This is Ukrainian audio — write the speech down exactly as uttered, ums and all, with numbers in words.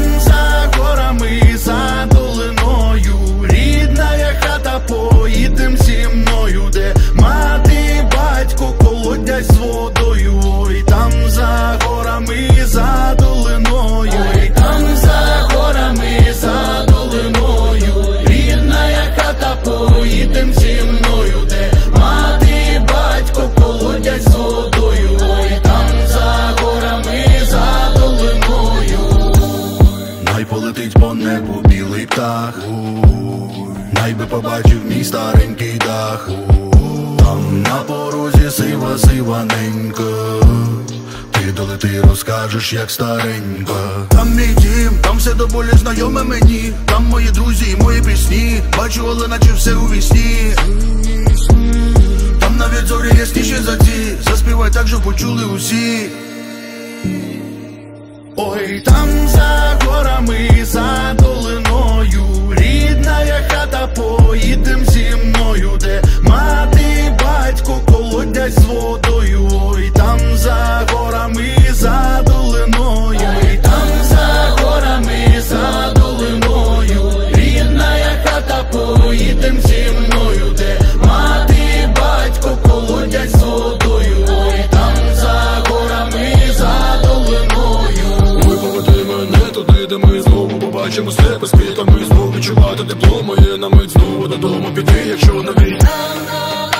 там за горами, за долиною, рідна я хата, поїдем зі мною, де мати, батько колодязь з водою. Ой, там за горами, за долиною, ой, там за горами, за долиною, рідна я хата, поїдем зі мною, де мати, батько колодязь з водою. Ой, там за горами, за долиною. Най полетить по небу білий птах, най би побачив мій старенький дах. Там на порозі сива сиваненька, ти долети розкажеш, як старенька. Там мій дім, там все до болі знайоме мені, там мої друзі і мої пісні, бачу, але наче все у вісні. Там навіть зорі ясніші за ті, заспівай так, щоб почули усі. Ой, там за горами, за долиною, рідна я хата, поїдем зі мною, де мати, батько колодязь з водою. Ой, там за горами, за долиною, ой, там за горами, за долиною, рідна я хата, поїдем зі мною, де мати, батько колодязь з водою. Ой, там за горами, за долиною. Ой, поведи мене туди, де ми знову побачимо себе з квітами, знову відчувати тепло моє, на мить знову додому піти, якщо на війні.